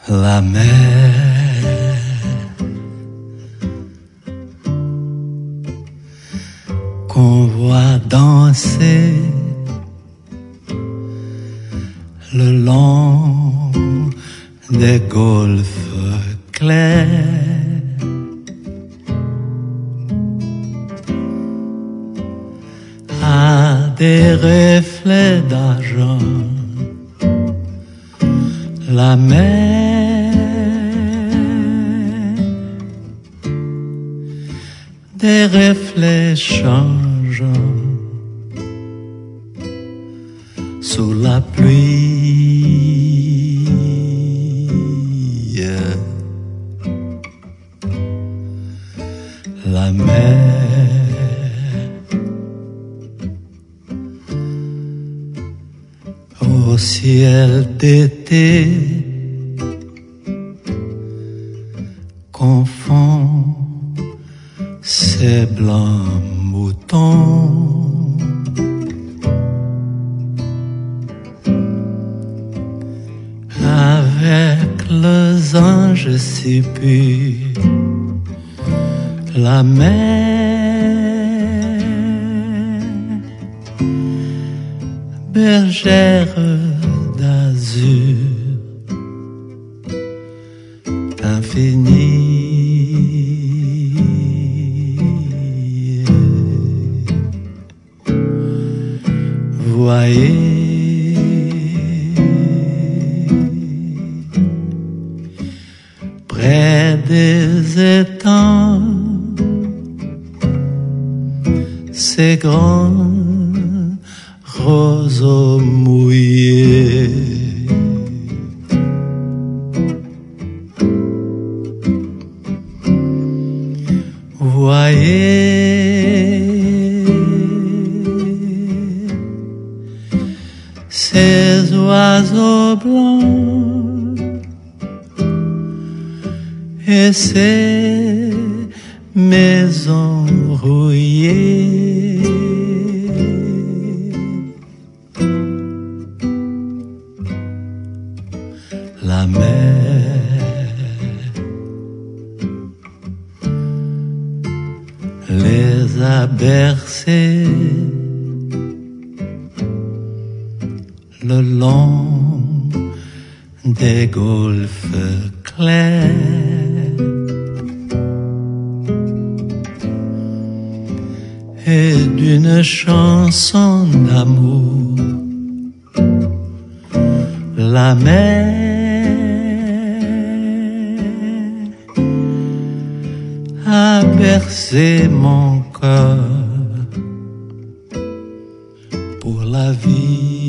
la mer qu'on voit danser le long des golfes clairs, à des reflets d'argent. La mer, des reflets changeants sous la pluie. La mer, au ciel d'été, confond ces blancs moutons avec les anges si purs. La mer, bergère d'azur infini. Voyez près des étangs ces grands roseaux mouillés. Voyez ces oiseaux blancs et ces maisons rouillées. La mer, les a bercés le long des golfes clairs, et d'une chanson d'amour. La mer a bercé mon cœur pour la vie.